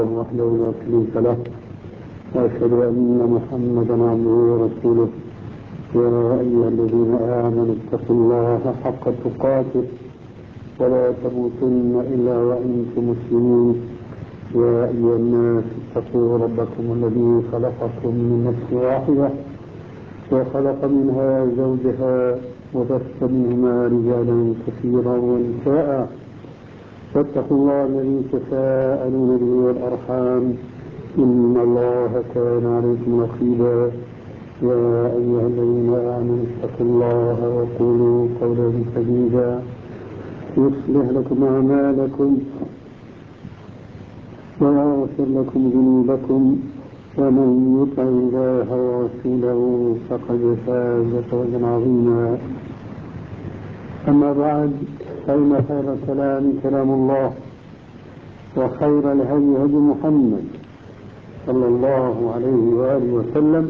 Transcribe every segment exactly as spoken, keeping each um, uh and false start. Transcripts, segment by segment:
وحده لا شريك له وأشهد أن محمدا عبده ورسوله. يا أيها الذين آمنوا اتقوا الله حق تقاته ولا تموتن إلا وأنتم مسلمون. يا أيها الناس اتقوا ربكم الذي خلقكم من نفس واحدة وخلق منها زوجها وبث منهما رجالا كثيرا ونساء، فاتقوا الله الذي تساءلون به والأرحام إن الله كان عليكم رقيبا. يا أيها الذين آمنوا اتقوا الله وقولوا قولا سديدا يصلح لكم أعمالكم ويغفر لكم ذنوبكم، ومن يطع الله ورسوله فقد فاز فوزا عظيما. أما بعد، فإن خير الكلام كلام الله، وخير الهدي هدي محمد صلى الله عليه وآله وسلم،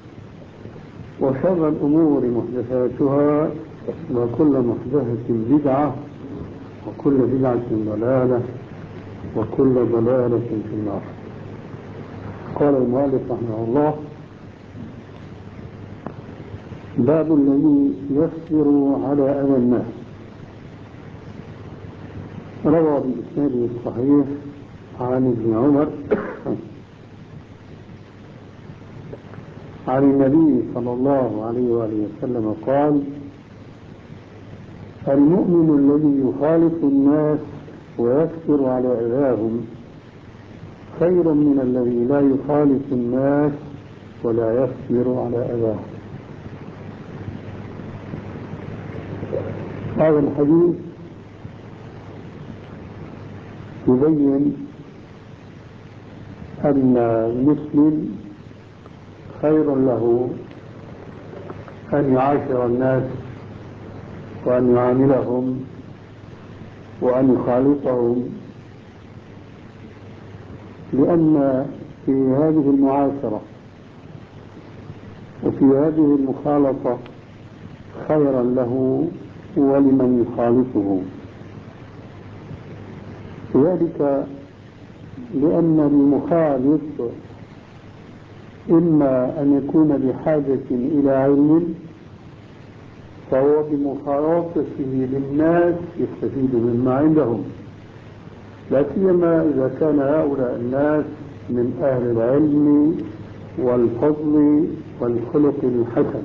وشر الأمور محدثاتها، وكل محدثة بدعة، وكل بدعة ضلالة، وكل ضلالة في النار. قال المؤلف رحمه الله: باب الذي يصبر على أذى الناس. روى بإسناده الصحيح عن ابن عمر عن النبي صلى الله عليه وآله وسلم قال: المؤمن الذي يخالف الناس ويصبر على أذاهم خير من الذي لا يخالف الناس ولا يصبر على أذاهم. هذا الحديث يبين أن المسلم خير له أن يعاشر الناس وأن يعاملهم وأن يخالطهم، لأن في هذه المعاشرة وفي هذه المخالطة خيرا له ولمن يخالطه، ذلك لأن المخالط إما أن يكون بحاجة إلى علم، فهو بمخالطته للناس يستفيد مما عندهم، لا سيما إذا كان هؤلاء الناس من أهل العلم والفضل والخلق الحسن.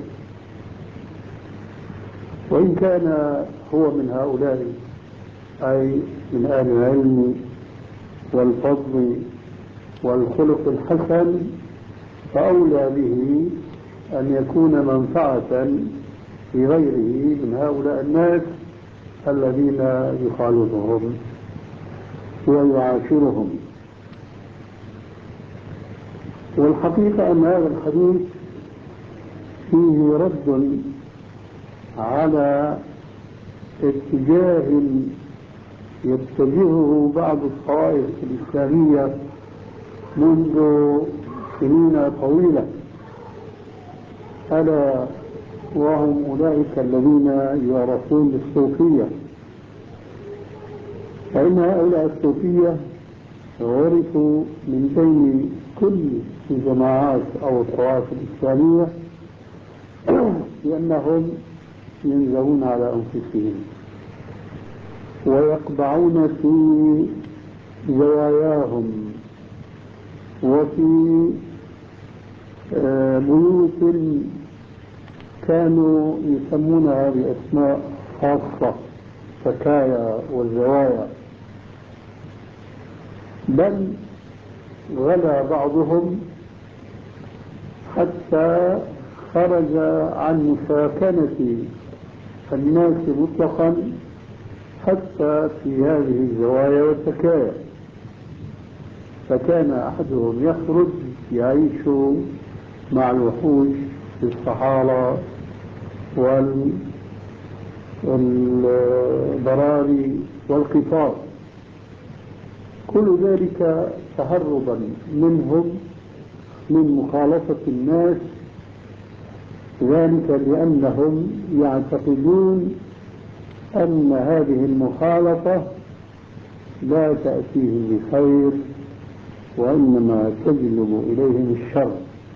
وإن كان هو من هؤلاء أي من أهل العلم والفضل والخلق الحسن، فأولى به أن يكون منفعة لغيره من هؤلاء الناس الذين يخالطهم ويعاشرهم. والحقيقة أن هذا الحديث فيه رد على اتجاه يتجهه بعض الطوائف الإسلامية منذ سنين طويلة، ألا وهم أولئك الذين يعرفون بالصوفية. فإن هؤلاء الصوفية ورثوا من بين كل الجماعات أو الطوائف الإسلامية لأنهم ينزوون على أنفسهم ويقبعون في زواياهم وفي بيوت كانوا يسمونها بأسماء خاصة، سكايا والزوايا، بل غلا بعضهم حتى خرج عن مساكنة الناس مطلقا حتى في هذه الزوايا والسكايا. فكان أحدهم يخرج يعيش مع الوحوش في الصحارى والبراري والقفار، كل ذلك تهربا منهم من مخالطة الناس، ذلك لأنهم يعتقدون أن هذه المخالطة لا تأتيهم بخير وإنما تجلب إليهم الشر.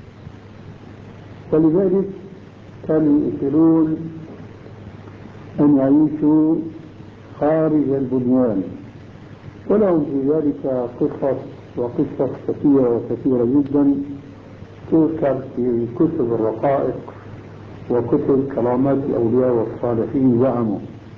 ولذلك كانوا يؤثرون أن يعيشوا خارج البنيان، ولهم في ذلك قصص وقصص كثيرة وكثيرة جدا تذكر في كتب الرقائق وكتب كرامات الأولياء والصالحين زعموا.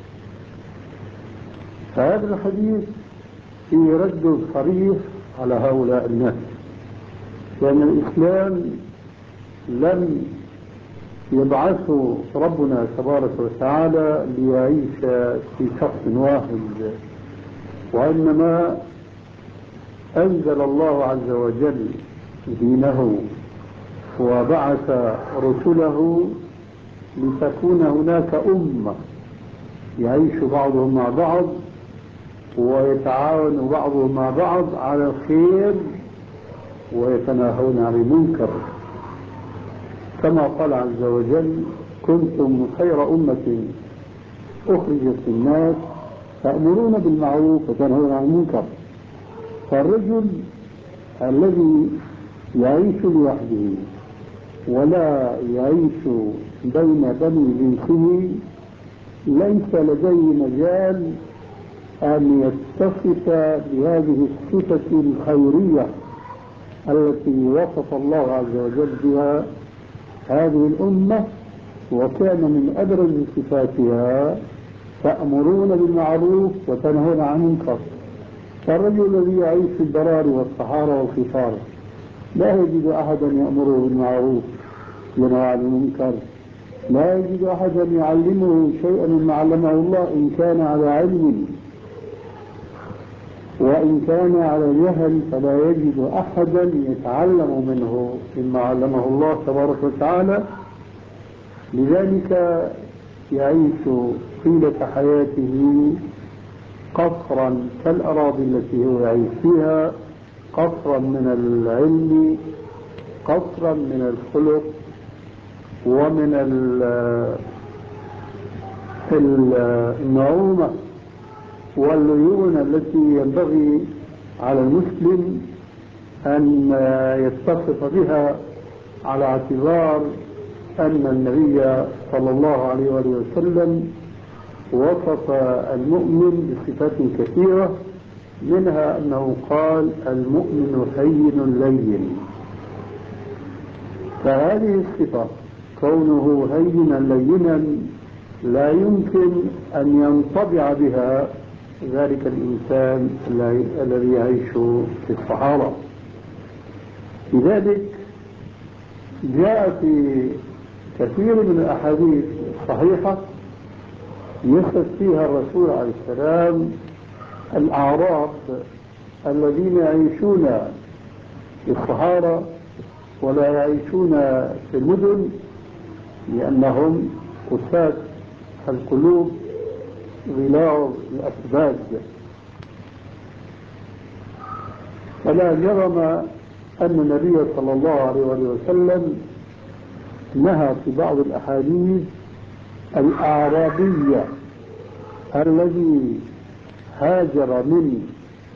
فهذا الحديث في رد صريح على هؤلاء الناس، لأن الإسلام لم يبعثه ربنا تبارك وتعالى ليعيش في شخص واحد، وإنما أنزل الله عز وجل دينه وبعث رسله لتكون هناك أمة يعيش بعضهم مع بعض ويتعاون بعضهم مع بعض على الخير ويتناهون عن المنكر، كما قال عز وجل: كنتم خير أمة أخرجت للناس تأمرون بالمعروف وتنهون عن المنكر. فالرجل الذي يعيش لوحده ولا يعيش بين بني جنسه ليس لديه مجال أن يتصف بهذه الصفة الخيرية التي وصف الله عز وجل بها هذه الأمة، وكان من أبرز صفاتها تأمرون بالمعروف وتنهون عن المنكر. فالرجل الذي يعيش في البراري والصحارى والخفار لا يجد أحدا يأمره بالمعروف وينهى عن المنكر، لا يجد أحدا يعلمه شيئا مما علمه الله إن كان على علم، وإن كان على جهل فلا يجد أحدا يتعلم منه مما علمه الله تبارك وتعالى. لذلك يعيش طيلة حياته قصرا كالأراضي التي هو يعيش فيها، قصرا من العلم، قصرا من الخلق، ومن النعومة والليونة التي ينبغي على المسلم أن يتصف بها، على اعتبار أن النبي صلى الله عليه وسلم وصف المؤمن بصفات كثيرة، منها أنه قال: المؤمن هين لين. فهذه الصفة كونه هينا لينا لا يمكن أن ينطبع بها ذلك الإنسان الذي يعيش في الصحارى. لذلك جاء في كثير من الأحاديث الصحيحة يصف فيها الرسول عليه السلام الأعراب الذين يعيشون في الصحارى ولا يعيشون في المدن، لأنهم قساة القلوب غلاظ الأسباب. فلا جرم أن النبي صلى الله عليه وسلم نهى في بعض الأحاديث الأعرابية الذي هاجر من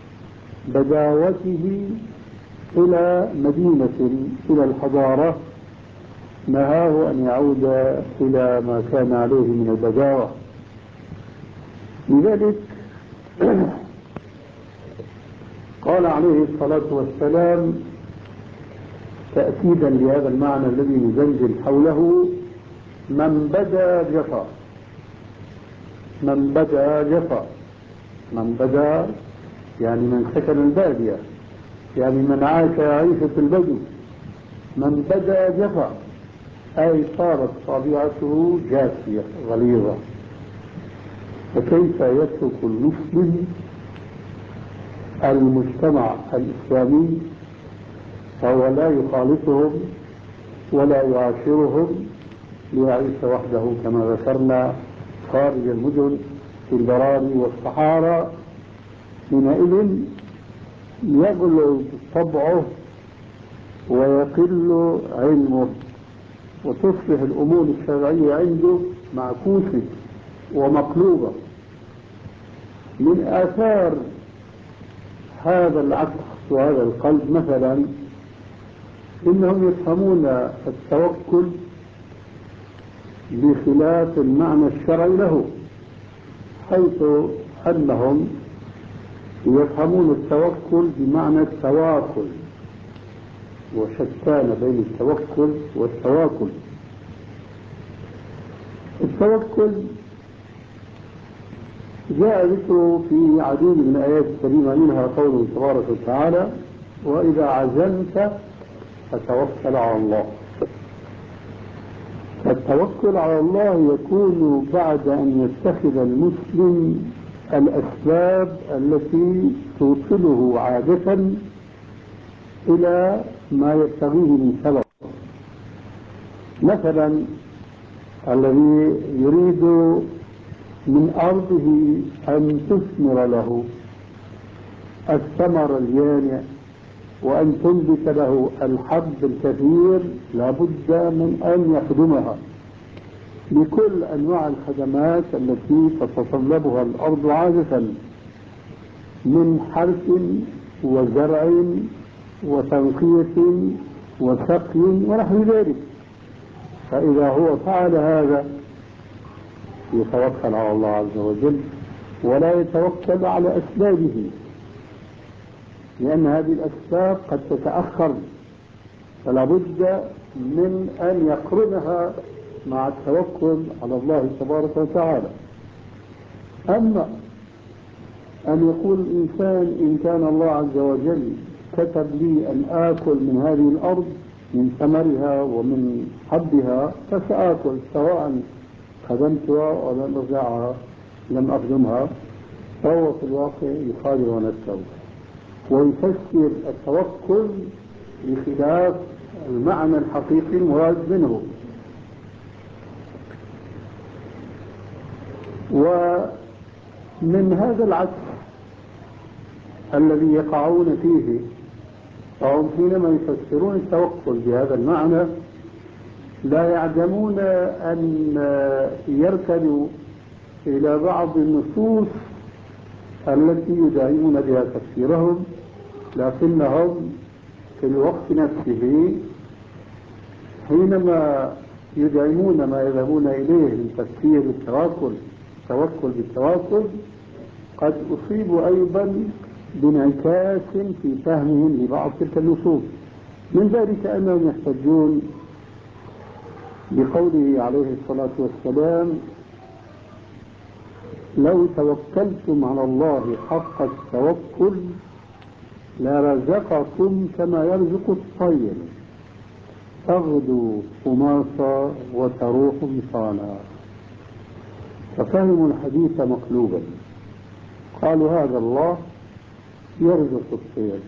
بداوته إلى مدينة إلى الحضارة، نهاه أن يعود إلى ما كان عليه من البداوة. لذلك قال عليه الصلاة والسلام تأكيدا لهذا المعنى الذي نزلزل حوله: من بدا جفا. من بدا جفا، من بدا يعني من سكن البادية، يعني من عاش عيشة البدو. من بدا جفا أي صارت طبيعته جافية غليظة. فكيف يترك المسلم المجتمع الإسلامي فهو لا يخالطهم ولا يعاشرهم ليعيش وحده كما ذكرنا خارج المدن في البراري والصحارى؟ حينئذ يغلو طبعه ويقل علمه، وتصبح الأمور الشرعية عنده معكوسة ومقلوبة. من آثار هذا العكس وهذا القلب مثلا إنهم يفهمون التوكل بخلاف المعنى الشرعي له، حيث أنهم يفهمون التوكل بمعنى التواكل، وشتان بين التوكل والتواكل. التوكل جاء ذكره في عديد من الآيات الكريمة، منها قوله تبارك وتعالى: وإذا عزمت فتوكل على الله. التوكل على الله يكون بعد أن يتخذ المسلم الأسباب التي توصله عادة إلى ما يبتغيه من سبب. مثلا الذي يريد من أرضه أن تثمر له الثمر اليانع وأن تنبت له الحب الكثير، لابد من أن يخدمها بكل أنواع الخدمات التي تتطلبها الأرض عادة من حرث وزرع وتنقية وسقي ونحو ذلك. فإذا هو فعل هذا يتوكل على الله عز وجل ولا يتوكل على أسبابه، لأن هذه الأسباب قد تتأخر، فلا بد من أن يقرنها مع التوكل على الله تبارك وتعالى. أما أن يقول الإنسان إن كان الله عز وجل كتب لي أن آكل من هذه الأرض من ثمرها ومن حبها فسآكل، سواء خدمتها ولم أرجعها لم أخدمها، فهو في الواقع يخادع نفسه ويفسر التوكل بخلاف المعنى الحقيقي المراد منه. ومن هذا العكس الذي يقعون فيه، فهم حينما يفسرون التوكل بهذا المعنى لا يعدمون أن يركنوا إلى بعض النصوص التي يدعمون بها تفسيرهم، لكنهم في الوقت نفسه حينما يدعمون ما يذهبون إليه من تفسير التوكل التوكل بالتوكل قد أصيبوا أيضا بانعكاس في فهمهم لبعض تلك النصوص. من ذلك أنهم يحتجون بقوله عليه الصلاة والسلام: لو توكلتم على الله حق التوكل لرزقكم كما يرزق الطير تغدو خماصا وتروح بطانا. ففهموا الحديث مقلوبا، قالوا هذا الله يرزق الطير،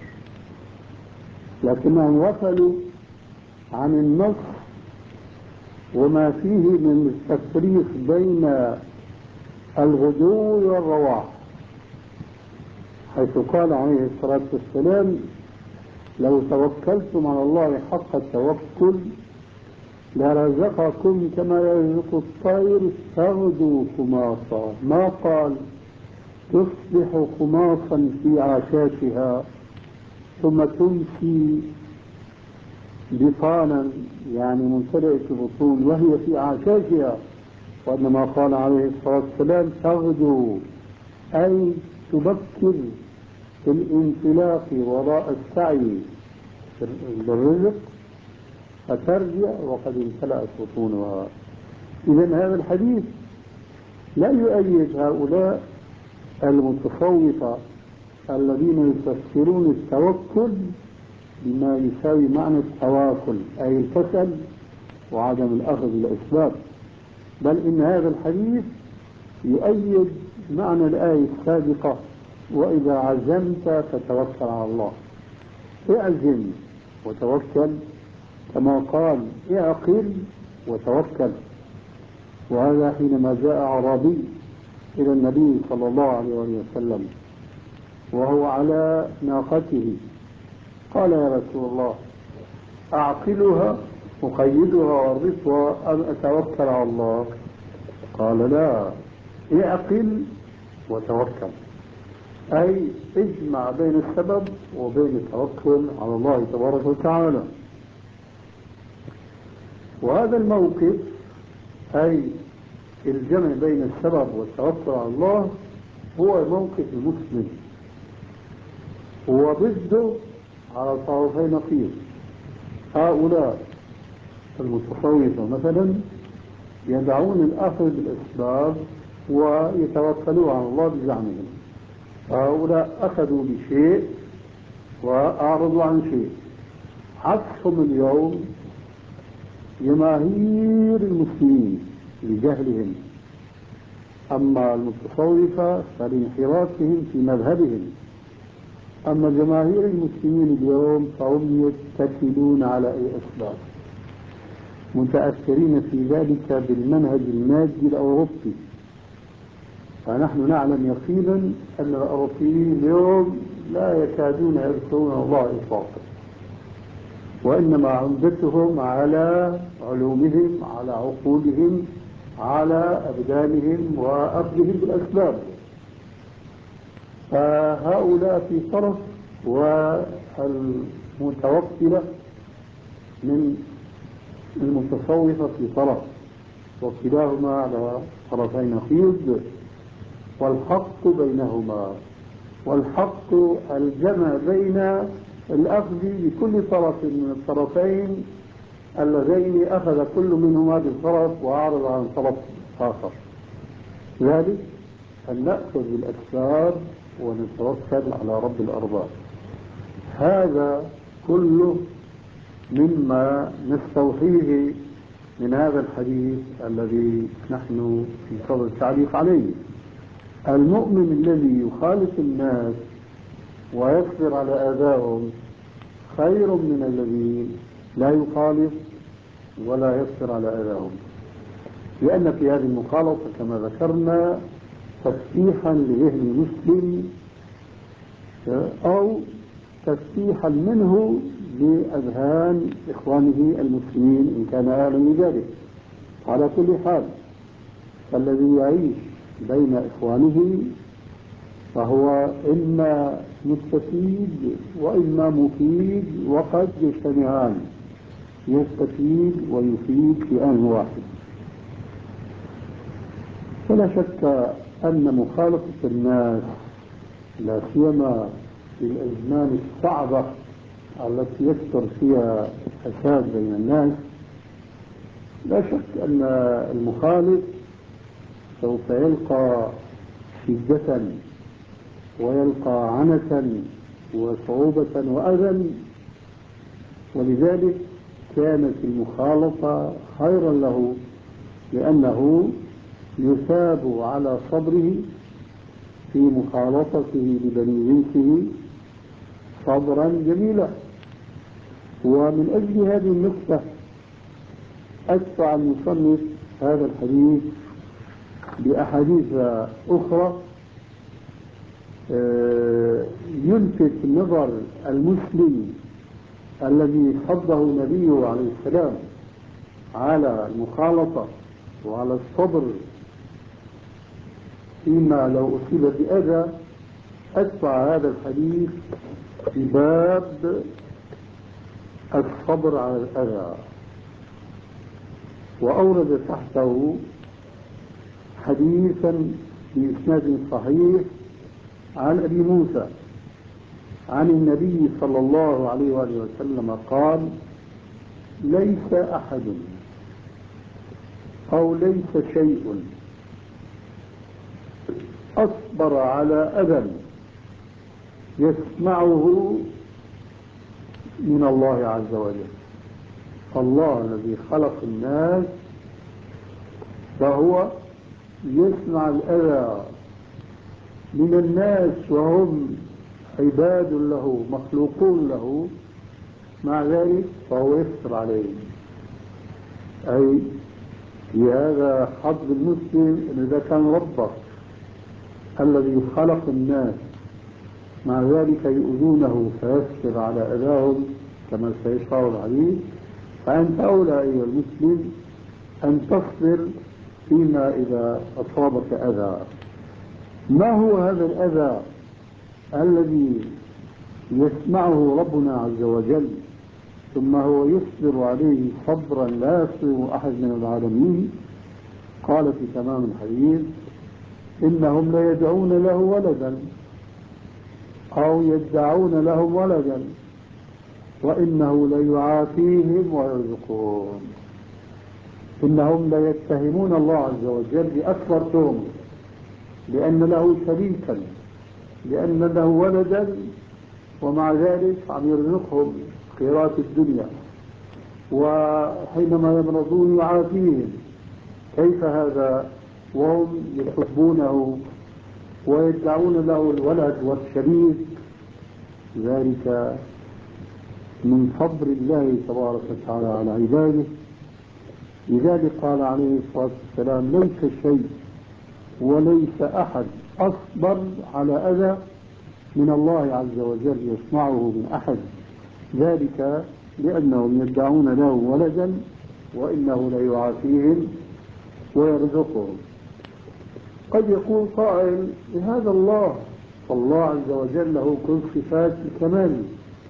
لكنهم غفلوا عن النص وما فيه من التفريق بين الغدو والرواح، حيث قال عليه الصلاة والسلام: لو توكلتم على الله حق التوكل لرزقكم كما يرزق الطير تغدو خماصا. ما قال تصبح خماصا في عشاشها ثم تمسي بطانا يعني ممتلئة البطون وهي في عشاشها، وإنما قال عليه الصلاة والسلام تغدو أي تبكر في الانطلاق وراء السعي بالرزق فترجع وقد امتلأت بطونها. إذن هذا الحديث لا يؤيد هؤلاء المتصوفة الذين يفسرون التوكل بما يساوي معنى التواكل أي الكسل وعدم الأخذ بالأسباب، بل إن هذا الحديث يؤيد معنى الآية السابقة: وإذا عزمت فتوكل على الله. اعزم وتوكل، كما قال اعقل وتوكل. وهذا حينما جاء أعرابي إلى النبي صلى الله عليه وسلم وهو على ناقته قال: يا رسول الله أعقلها أقيدها وأربطها أم أتوكل على الله؟ قال: لا، اعقل وتوكل، أي اجمع بين السبب وبين التوكل على الله تبارك وتعالى. وهذا الموقف أي الجمع بين السبب والتوكل على الله هو موقف المسلم، هو ضده على طرفي نقيض. هؤلاء المتصوفة مثلا يدعون الأخذ بالأسباب ويتوكلوا على الله بزعمهم. هؤلاء أخذوا بشيء وأعرضوا عن شيء. عكسهم اليوم جماهير المسلمين لجهلهم، أما المتصوفة فلانحرافهم في مذهبهم. أما جماهير المسلمين اليوم فهم يتكلون على أي أسباب، متأثرين في ذلك بالمنهج المادي الأوروبي. فنحن نعلم يقينا أن الأوروبيين اليوم لا يكادون يذكرون الله إطلاقا، وإنما عمدتهم على علومهم، على عقولهم، على أبدانهم وأخذهم بالأسباب. فهؤلاء في طرف والمتوكلة من المتصوفة في طرف، وكلاهما على طرفي نقيض، والحق بينهما. والحق الجمع بين الأخذ بكل طرف من الطرفين اللذين أخذ كل منهما بالطرف وأعرض عن طرف آخر، ذلك أن نأخذ بالأسباب ونتوكل على رب الأرباب. هذا كله مما نستوحيه من هذا الحديث الذي نحن في صدد التعليق عليه. المؤمن الذي يخالف الناس ويصبر على آذاهم خير من الذي لا يخالف ولا يصبر على آذاهم، لأن في هذه المخالطة كما ذكرنا تفتيحا لذهن المسلم أو تفتيحا منه لأذهان إخوانه المسلمين إن كان أهلا لذلك. على كل حال فالذي يعيش بين إخوانه فهو إما مستفيد وإما مفيد، وقد يجتمعان، يستفيد ويفيد في آن واحد. فلا شك أن مخالطة الناس لا سيما في الأزمان الصعبة التي يكثر فيها الفساد بين الناس، لا شك أن المخالف سوف يلقى شدة ويلقى عنة وصعوبة وأذى، ولذلك كانت المخالطة خيرا له، لأنه يثاب على صبره في مخالطته لبني جنسه صبرا جميلا. ومن أجل هذه النقطة أدفع المصنف هذا الحديث بأحاديث أخرى يلفت نظر المسلم الذي حضه نبيه عليه السلام على المخالطة وعلى الصبر فيما لو أصيب بأذى. أدفع هذا الحديث في باب الصبر على الأذى، وأورد تحته حديثا بإسناد صحيح عن أبي موسى عن النبي صلى الله عليه وآله وسلم قال: ليس أحد أو ليس شيء أصبر على أذى يسمعه من الله عز وجل. الله الذي خلق الناس فهو يسمع الأذى من الناس وهم عباد له مخلوقون له، مع ذلك فهو يستر عليهم. أي في هذا حظ المسلم أن إذا كان ربك الذي خلق الناس مع ذلك يؤذونه فيصبر على أذاهم كما سيشرع الحديث، فأنت أولى أيها المسلم أن تصبر فيما إذا أصابك أذى. ما هو هذا الأذى الذي يسمعه ربنا عز وجل ثم هو يصبر عليه صبرا لا يصبر أحد من العالمين. قال في تمام الحديث: إنهم ليدعون له ولدا أو يدعون لهم ولدا وإنه ليعافيهم ويرزقهم. إنهم ليتهمون الله عز وجل بأكبر تهم، لأن له شريكا، لأن له ولدا، ومع ذلك عم يرزقهم خيرات الدنيا، وحينما يمرضون يعافيهم. كيف هذا وهم يحبونه ويدعون له الولد والشريك؟ ذلك من صبر الله تبارك وتعالى على عباده. لذلك قال عليه الصلاة والسلام: ليس شيء وليس أحد أصبر على أذى من الله عز وجل يسمعه من أحد، ذلك لأنهم يدعون له ولدا وإنه ليعافيهم ويرزقهم. قد يقول قائل: لهذا الله، فالله عز وجل له كل صفات الكمال،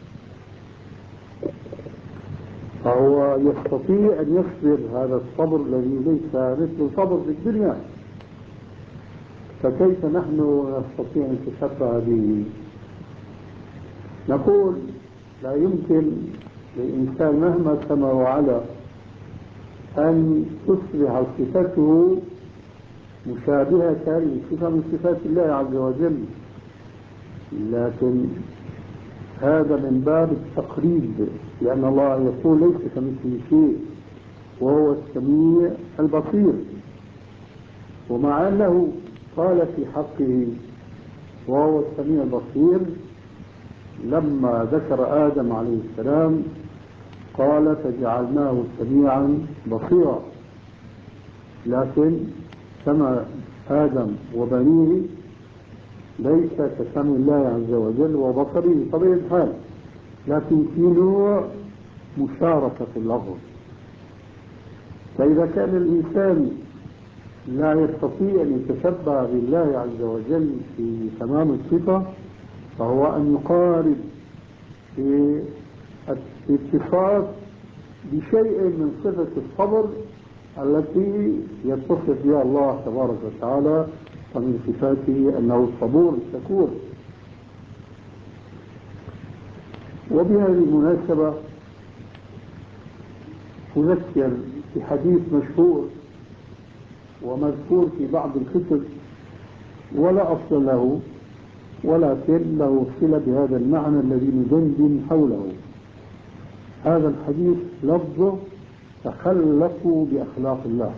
فهو يستطيع أن يصبر هذا الصبر الذي ليس مثل صبر في الدنيا، فكيف نحن نستطيع أن نتشبه به؟ نقول: لا يمكن للإنسان مهما سما وعلا أن تصبح صفته مشابهة لصفة من صفات الله عز وجل، لكن هذا من باب التقريب، لأن الله يقول: ليس كمثله شيء وهو السميع البصير. ومع أنه قال في حقه وهو السميع البصير، لما ذكر آدم عليه السلام قال: فجعلناه سميعا بصيرا. لكن سمع آدم وبنيه ليس كسمع الله عز وجل وبصره بطبيعة الحال، لكن في نوع مشاركة في اللفظ. فإذا كان الإنسان لا يستطيع أن يتشبه بالله عز وجل في تمام الصفة، فهو أن يقارب في الاتصاف بشيء من صفة الصبر التي يتصف بها الله تبارك وتعالى، ومن صفاته أنه الصبور الشكور. وبهذه المناسبة أذكر بحديث مشهور ومذكور في بعض الكتب ولا أصل له، ولكن له صلة بهذا المعنى الذي ندندن حوله. هذا الحديث لفظه: تخلقوا بأخلاق الله.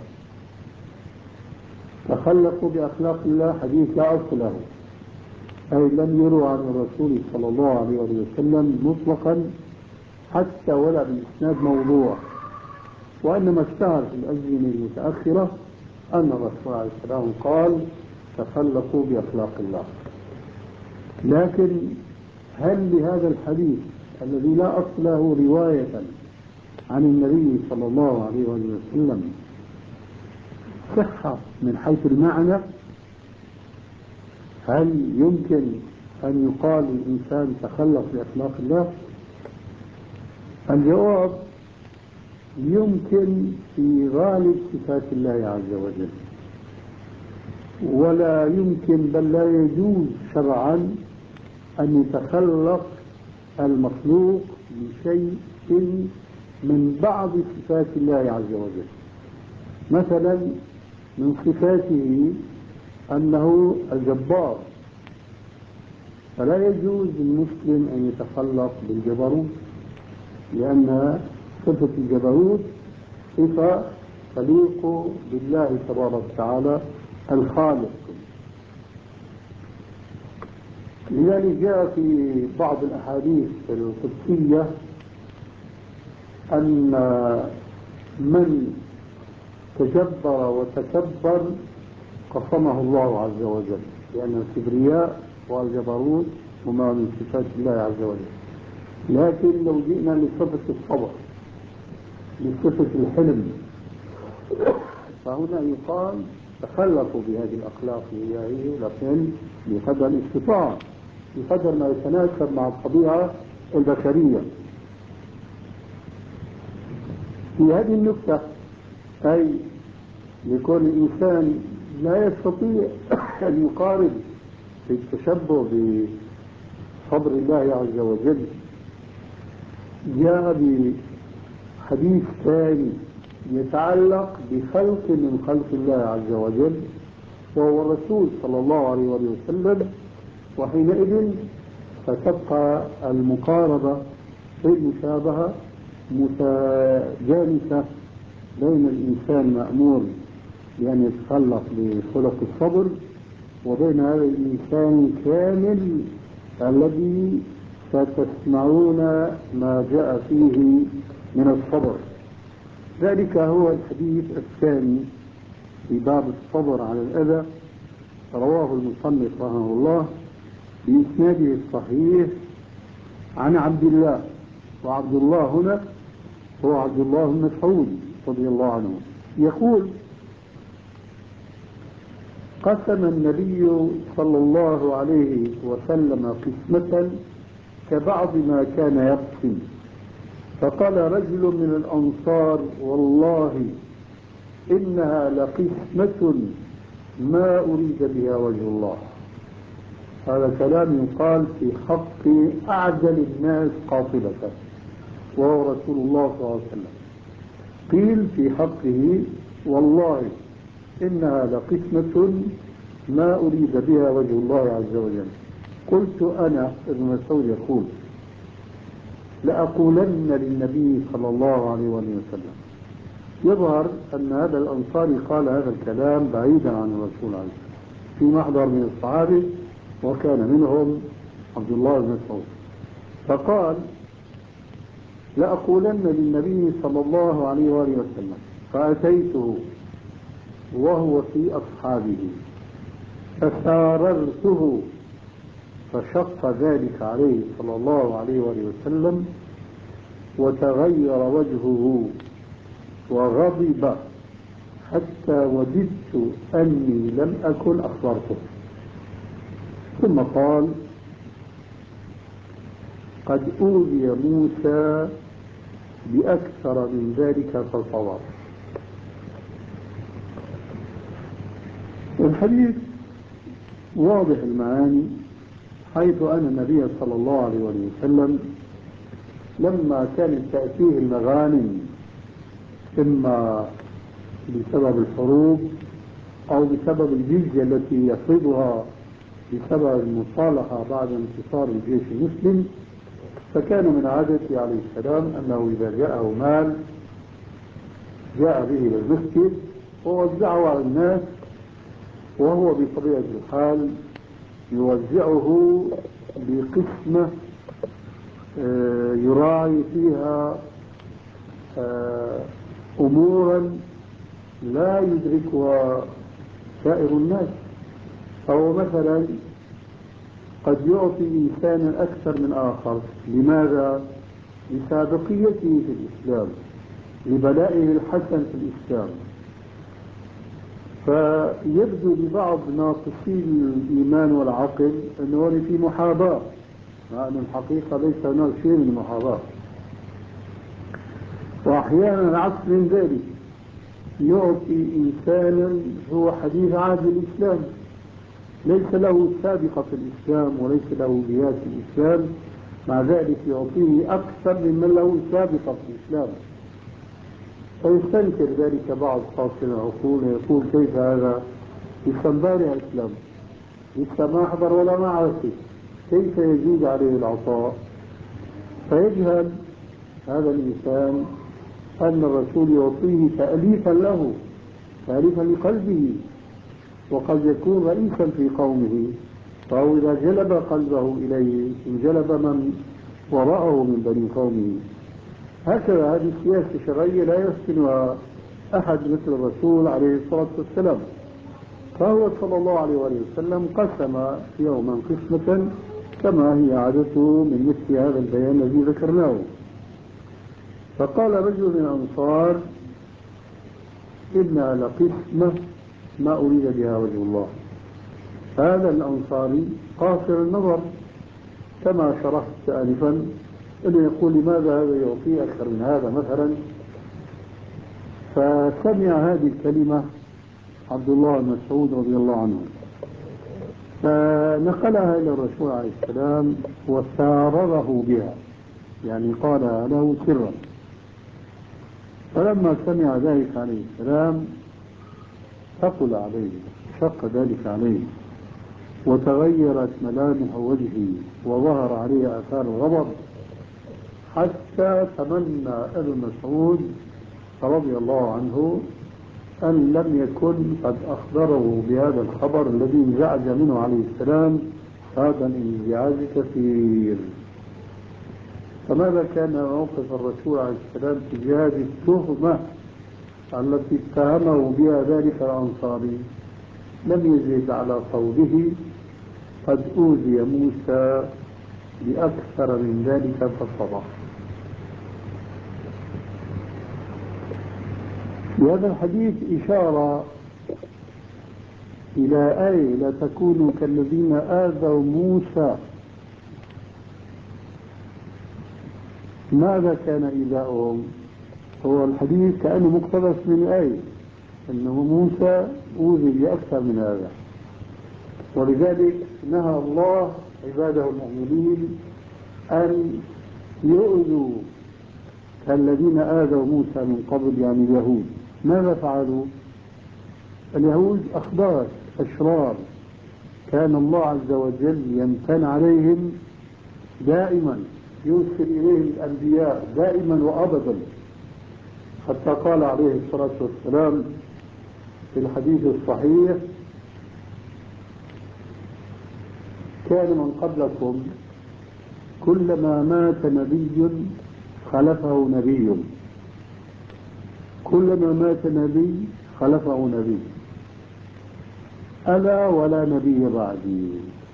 تخلقوا بأخلاق الله حديث لا أصل له، أي لم يروى عن الرسول صلى الله عليه وسلم مطلقا حتى ولا بإسناد موضوع، وإنما اشتهر في الأزمنة المتأخرة أن الرسول عليه السلام قال: تخلقوا بأخلاق الله. لكن هل لهذا الحديث الذي لا أصل له رواية عن النبي صلى الله عليه وسلم صحة من حيث المعنى؟ هل يمكن أن يقال للإنسان تخلق بأخلاق الله؟ الجواب: يمكن في غالب صفات الله عز وجل، ولا يمكن بل لا يجوز شرعا أن يتخلق المخلوق بشيء من بعض صفات الله عز وجل. مثلا من صفاته أنه الجبار، فلا يجوز للمسلم أن يتخلق بالجبروت، لأن صفة الجبروت صفة تليق بالله تبارك وتعالى الخالق. لذلك جاء في بعض الأحاديث القدسية أن من تجبر وتكبر قصمه الله عز وجل، لأن الكبرياء والجبروت هما من صفات الله عز وجل. لكن لو جئنا لصفة الصبر، لصفة الحلم، فهنا يقال: تخلقوا بهذه الأخلاق الإلهية، لكن بقدر الاستطاعة. بقدر ما يتناسب مع الطبيعة البشرية. في هذه النكتة أي لكون الإنسان لا يستطيع أن يقارب في التشبه بصبر الله عز وجل، جاء بحديث ثاني يتعلق بخلق من خلق الله عز وجل وهو الرسول صلى الله عليه وسلم، وحينئذ فتبقى المقاربة في المشابهة متجانسة بين الإنسان مأمور بأن يتخلق بخلق الصبر وبين هذا الإنسان الكامل الذي ستسمعون ما جاء فيه من الصبر. ذلك هو الحديث الثاني في باب الصبر على الأذى، رواه المصنف رحمه الله بإسناده الصحيح عن عبد الله، وعبد الله هنا هو عبد الله بن مسعود رضي الله عنه، يقول: قسم النبي صلى الله عليه وسلم قسمة كبعض ما كان يقسم، فقال رجل من الأنصار: والله إنها لقسمة ما أريد بها وجه الله. هذا كلام يقال في حق أعجل الناس قاطبة وهو رسول الله صلى الله عليه وسلم. قيل في حقه: والله إنها لقسمة ما أريد بها وجه الله عز وجل. قلت أنا ابن مسعود يقول: لأقولن للنبي صلى الله عليه وسلم. يظهر أن هذا الأنصاري قال هذا الكلام بعيدا عن الرسول عليه الصلاة والسلام في محضر من الصحابة، وكان منهم عبد الله بن مسعود، فقال: لأقولن للنبي صلى الله عليه وسلم. فأتيته وهو في أصحابه فساررته فشق ذلك عليه صلى الله عليه وسلم وتغير وجهه وغضب حتى وددت أني لم أكن أخبرته. ثم قال: قد أوذي موسى بأكثر من ذلك فصبر. الحديث واضح المعاني، حيث أن النبي صلى الله عليه وسلم لما كانت تأتيه المغانم إما بسبب الحروب أو بسبب الجزية التي يفرضها بسبب المصالحة بعد انتصار الجيش المسلم، فكان من عادته عليه السلام أنه إذا جاءه مال جاء به إلى المسجد ووزعه على الناس، وهو بطبيعة الحال يوزعه بقسمة يراعي فيها أمورا لا يدركها سائر الناس. فهو مثلا قد يعطي إنسانا أكثر من آخر. لماذا؟ لسابقيته في الإسلام، لبلائه الحسن في الإسلام. فيبدو لبعض ناقصي الإيمان والعقل أنه في محاباة، مع أن الحقيقة ليس هناك شيء من المحاباة. وأحيانا العكس من ذلك، يعطي إنسانا هو حديث عهد الإسلام، ليس له سابقة في الإسلام وليس له جهاد في الإسلام، مع ذلك يعطيه أكثر ممن له سابقة في الإسلام. فيستنكر ذلك بعض قاصر العقول ويقول: كيف هذا؟ لسه امبارح إسلام، لسه ما حضر ولا ما عرف، كيف يجوز عليه العطاء؟ فيجهل هذا الإنسان أن الرسول يعطيه تأليفا له، تأليفا لقلبه، وقد يكون رئيسا في قومه، فهو إذا جلب قلبه إليه انجلب من وراءه من بني قومه. هكذا هذه السياسة الشرعية لا يحسنها أحد مثل الرسول عليه الصلاة والسلام. فهو صلى الله عليه وسلم قسم يوما قسمة كما هي عادته من مثل هذا البيان الذي ذكرناه. فقال رجل من الأنصار: إنها لقسمة ما أريد بها وجه الله. هذا الأنصاري قاصر النظر، كما شرحت آنفا أنه يقول لماذا هذا يعطي أكثر من هذا مثلا. فسمع هذه الكلمة عبد الله بن مسعود رضي الله عنه فنقلها إلى الرسول عليه السلام وسارره بها، يعني قالها له سرا. فلما سمع ذلك عليه السلام ثقل عليه، شق ذلك عليه، وتغيرت ملامح وجهه وظهر عليه آثار الغضب، حتى تمنى ابن مسعود رضي الله عنه أن لم يكن قد أخبره بهذا الخبر الذي انزعج منه عليه السلام هذا الانزعاج كثير. فماذا كان موقف الرسول عليه السلام تجاه التهمة التي اتهمه بها ذلك الأنصاري؟ لم يزد على قوله قد أوذي موسى بأكثر من ذلك فصبر. بهذا الحديث إشارة إلى آية لا تكونوا كالذين آذوا موسى. ماذا كان إيذاؤهم؟ هو الحديث كأنه مقتبس من آية أنه موسى أوذي بأكثر من هذا، ولذلك نهى الله عباده المؤمنين أن يؤذوا كالذين آذوا موسى من قبل، يعني اليهود. ماذا فعلوا؟ اليهود أخبار أشرار كان الله عز وجل يمتن عليهم دائما، يرسل إليهم الأنبياء دائما وأبدا، حتى قال عليه الصلاة والسلام في الحديث الصحيح كان من قبلكم كلما مات نبي خلفه نبي، كلما مات نبي خلفه نبي، ألا ولا نبي بعدي.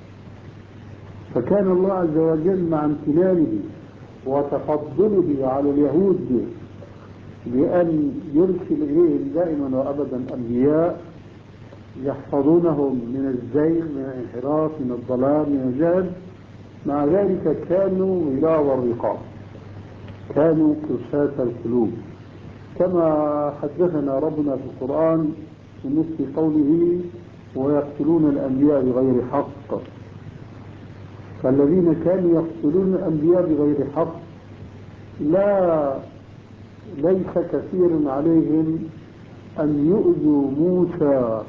فكان الله عز وجل مع امتنانه وتفضله على اليهود بأن يرسل إليهم دائما وأبدا أنبياء يحفظونهم من الزيغ، من الانحراف، من الضلال، من الجهل. مع ذلك كانوا غلاظ الرقاب، كانوا قساة القلوب، كما حدثنا ربنا في القرآن في مثل قوله ويقتلون الأنبياء بغير حق. فالذين كانوا يقتلون الأنبياء بغير حق لا ليس كثير عليهم أن يؤذوا موسى،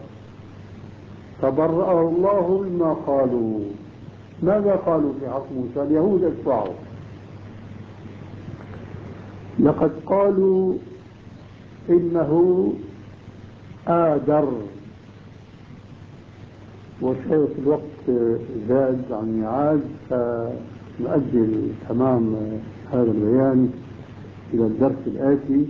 فبرأه الله مما قالوا. ماذا قالوا في حق موسى؟ اليهود اتبعوا، لقد قالوا إنه آدر، وشايف الوقت زاد عن ميعاد، فنؤجل تمام هذا البيان إلى الدرس الآتي.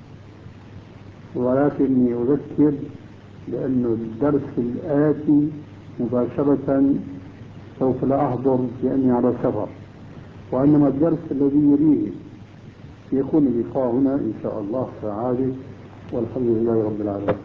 ولكني أذكر بأن الدرس الآتي مباشرة سوف لا أحضر لأني على سفر، وإنما الدرس الذي يليه يكون اللقاء هنا إن شاء الله كعادة، والحمد لله رب العالمين.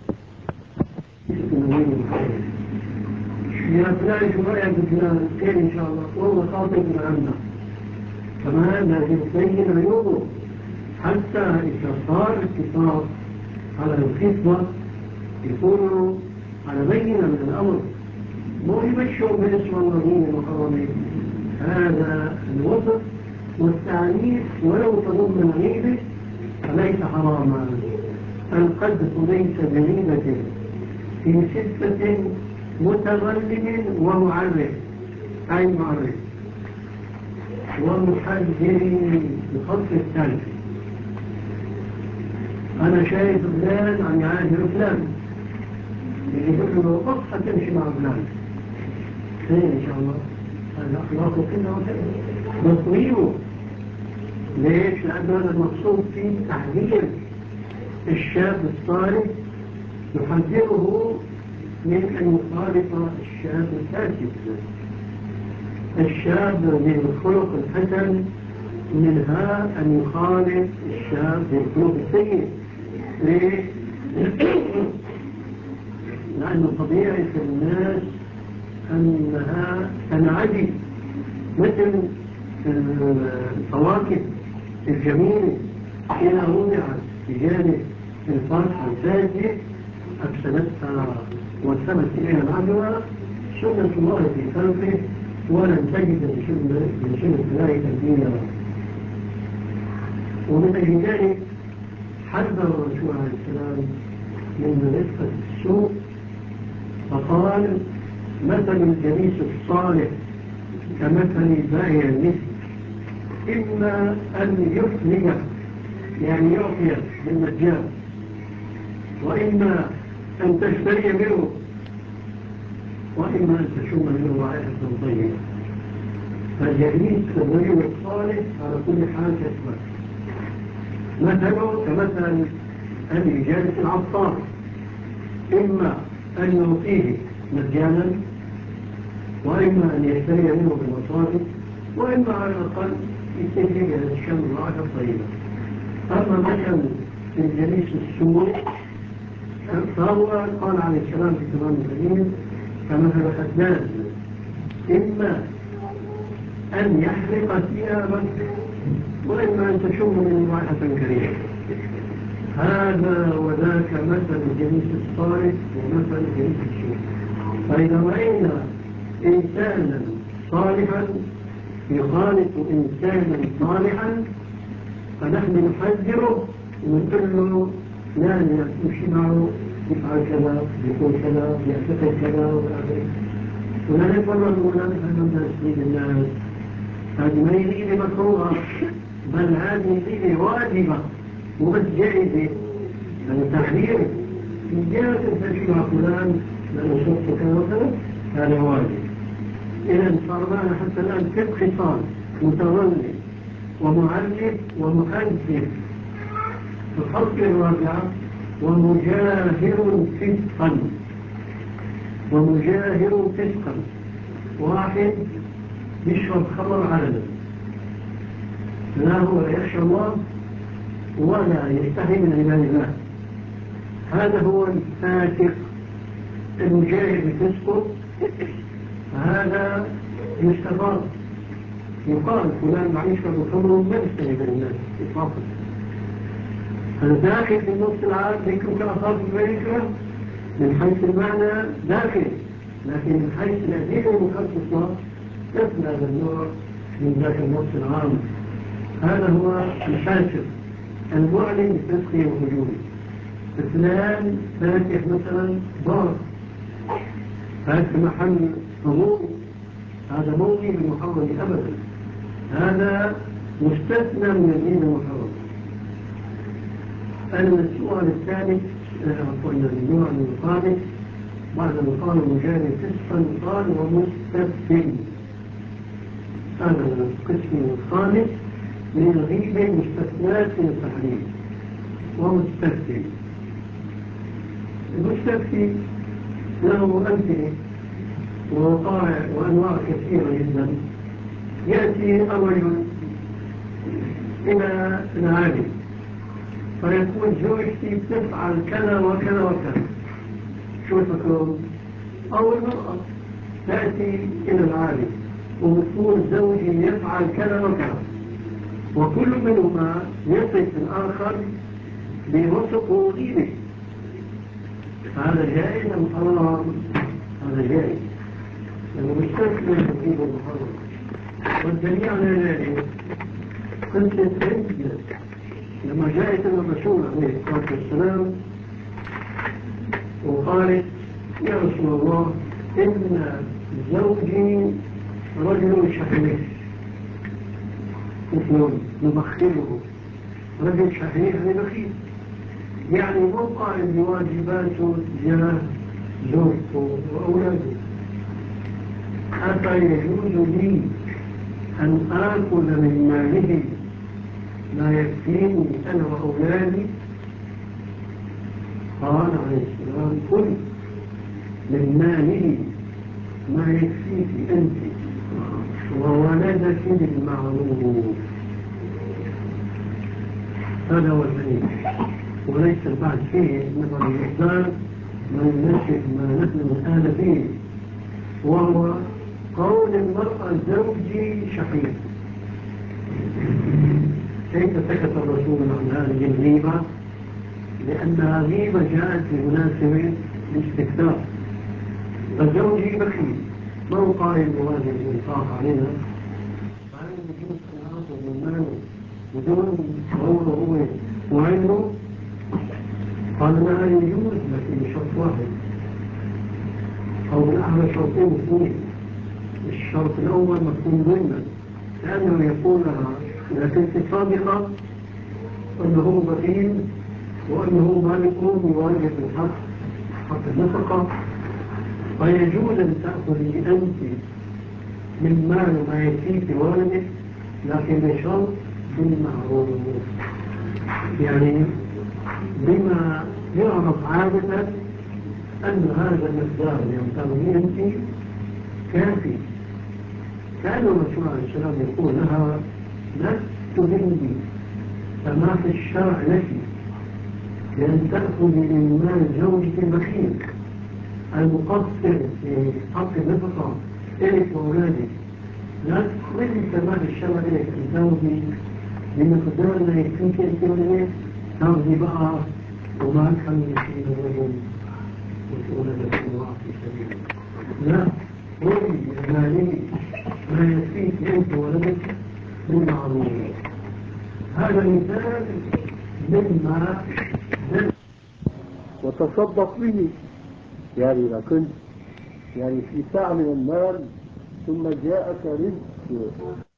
يا فلان شوية بفلان خير إن شاء الله، والله خاطر من عندنا كمان لازم تبين عيوبه، حتى إذا صار اتصال على الخطبة يكونوا على بينة من الأمر، مو يمشوا باسم الذين المحرمين. هذا الوصف والتعنيف ولو تضمن غيبة فليس حراما. القذف ليس بغيبة في صفة متغلب ومعرف، أي معرف ومحذر بخط الثلج. أنا شايف فلان عن يعاشر فلان، يقول له قصة تمشي مع فلان خير إن شاء الله، هذا أخلاقه كله وكذا نطويه. ليش؟ لأنه هذا المقصود فيه تحذير الشاب الصالح، يحذره من أن يخالط الشاب الفاسد. الشاب ذي الخلق الحسن منها أن يخالط الشاب ذي الخلق السيء. ليه؟ لأن طبيعة الناس أنها تنعدي مثل الفواكه الجميلة إذا وضعت بجانب الفاكهة الزاكية أفسدتها وسمت إليها العدوى. سنة الله في خلقه ولن تجد لسنة الله تبديلا. ومن أجل ذلك حذر الرسول عليه السلام من رفقة السوء فقال: مثل الجليس الصالح كمثل بائع المسك، إما أن يفلج يعني يعطي بالمجان، وإما أن تشتري منه، وإما أن تشم منه رائحة طيبة. فالجليس الرجل الصالح على كل حال يسمع. مثله كمثل أن يجالس العطار، إما أن يعطيه مجانا، وإما أن يشتري منه بالمصارف، وإما على الأقل يستفيد من الشم رائحة طيبة. أما مثل الجليس السوء فهو قال عليه السلام في كلام الكريم كمثل خدام، إما أن يحرق ثيابك، وإما أن تشم من رائحة كريمة. هذا وذاك مثل الجليس الصالح ومثل الجليس السوء. فإذا رأينا إنسانا صالحا يخالط إنسانا صالحا فنحن نحذره ونقول له لا يمشي معه، يفعل كذا، يقول كذا، يعتقد كذا ويعتقد، ولا نقرر ولا نفهم الناس دين الناس. هذه ما يريد مكروهة، بل هذه يريد واجبة وبس جائزة. يعني تحذير من جهة تمشي مع فلان لأنه شخص كذا وكذا، هذا واجب. إذا صار معنا حتى الآن ست خصال: متظلم ومعلم ومحذر. الخلق الرابعة ومجاهر فسقا. ومجاهر فسقا واحد يشرب خمر علنا، لا هو يخشى الله ولا يستحي من عباد الله، هذا هو الفاسق المجاهر بفسقه. هذا يستفاد، يقال فلان معيش بالخمر ما يستحي من الناس إطلاقا. هذا داخل في النص العام ذكر كأصاب الملكة من حيث المعنى داخل، لكن من حيث الأدلة المخصصة يصل هذا النوع من ذاك النص العام. هذا هو الفاسق المعلن بفسقه ووجوده. فلان فاتح مثلا بار، فاتح محل حضور، هذا موضي بالمحرم أبدا، هذا مستثنى من الدين المحرم. السؤال الثالث قلنا النوع من الخامس بعد ما قال مجاري فسقا قال ومستثنى. هذا القسم الخامس من الغيبة مستثنات من التحريم. ومستثنى المستثنى له أمثلة ووقائع وأنواع كثيرة جدا. يأتي الرجل إلى العالم فيقول زوجتي تفعل كذا وكذا وكذا، شو تكون؟ أو المرأة تأتي إلى العالم وتقول زوجي يفعل كذا وكذا، وكل منهما يصف الآخر بوصف وغيبه. هذا جائز أم حرام؟ هذا جائز، لأنه مستثنى من الغيبة المحرمة. والدليل على ذلك قصة عدة لما جاءت الرسول عليه الصلاة والسلام وقالت: يا رسول الله إن زوجي رجل شحيح، مثل نبخله، رجل شحيح بخيل، يعني موقع بواجباته تجاه زوجته وأولاده. حتى يجوز لي أن آكل من ماله ما يكفيني أنا وأولادي؟ قال عليه السلام: كل من ماله ما يكفيك أنت وولدك بالمعروف. هذا هو الحديث، وليس بعد شيء نظر الإحسان ما ينشئ ما نحن نحن فيه، وهو قول المرأة زوجي شقيق. كيف سكت الرسول عن هذه الغيبة؟ لأنها غيبة جاءت بمناسبة الاستكثار. فزوجي بخيل ما هو قائل بواجب الإنفاق علينا، فهل يجوز العاطف من ماله بدون هو هو وعلمه؟ قال لا يجوز، لكن بشرط واحد أو بالأحرى شرطين اثنين. الشرط الأول مكتوب ضمنا، لأنه يقول لها إذا كنت صادقة أنه بخيل وأنه ما يقوم بواجب الحق حق النفقة، فيجوز أن تأخذي أنت من مال ما يكفيك والدك، لكن بشرط بالمعروف، يعني بما يعرف عادة أن هذا المقدار يمتلئ أنت كافي. كان الرسول عليه السلام يقول لها لست مني فما في الشرع لك لأن تأخذي من مال زوجك البخيل المقصر في حق النفقة إليك وأولادك، لا تخرجي كمال الشرع إليك أن تاخذي بمقدار ما يكفيك أنت وأولادك، تاخذي بقى وما أكثر من شيء الرجل وتولد الله في سبيله. لا، خذي مالي ما يكفيك أنت وولدك بالمعروف. هذا مثال مما وتصدق به، يعني إذا كنت يعني في ساعة من المال ثم جاءك رزق